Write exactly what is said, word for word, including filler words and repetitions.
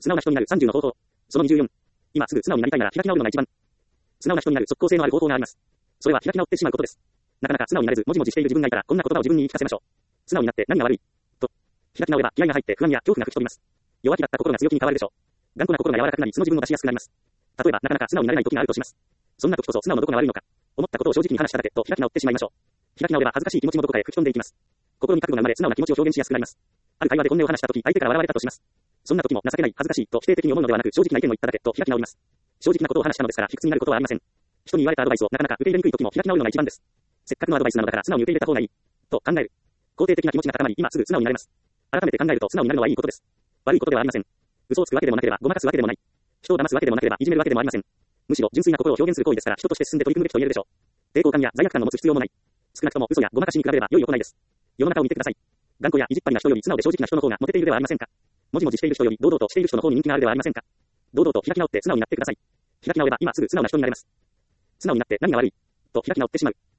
素直な人になるさんじゅうの方法。そのにじゅうよん。今すぐ素直になりたいなら開き直るのが一番。素直な人になる即効性のある方法があります。それは開き直ってしまうことです。なかなか素直になれず、もじもじしている自分がいたら、こんな言葉を自分に言い聞かせましょう。素直になって何が悪いと。開き直れば気合が入って不安や恐怖が吹き飛びます。弱気だった心が強気に変わるでしょう。頑固な心が柔らかくなり、素の自分を出しやすくなります。例えば、なかなか素直になれない時があるとします。そんな時こそ素直のどこが悪いのか。思ったことを正直に話しただけと開き直ってしまいましょう。開き直れば恥ずかしい気持ちもどこかへ吹き飛んでいきます。心に覚悟が生まれ素直な気持ちを表現しやすくなります。ある会話で本音を話した時、相手から笑われたとします。そんな時も情けない、恥ずかしいと否定的に思うのではなく、正直な意見を言っただけと開き直ります。正直なことを話したのですから、卑屈になることはありません。人に言われたアドバイスをなかなか受け入れにくい時も開き直るのが一番です。せっかくのアドバイスなのだから素直に受け入れた方がいい。と考える。肯定的な気持ちが高まり、今すぐ素直になれます。改めて考えると素直になるのはいいことです。悪いことではありません。嘘をつくわけでもなければ、ごまかすわけでもない。人を騙すわけでもなければ、いじめるわけでもありません。むしろ純粋な心を表現する行為ですから、人として進んで取り組むべきと言えるでしょう。抵抗感や罪悪感を持つ必要もない。少なくとも嘘やごまかしに比べれば良い行いです。世の中を見てください。頑固や意地っ張りな人より素直で正直な人の方がモテているではありませんか。もじもじしている人より堂々としている人の方に人気があるではありませんか。堂々と開き直って素直になってください。開き直れば今すぐ素直な人になれます。素直になって何が悪いと開き直ってしまう。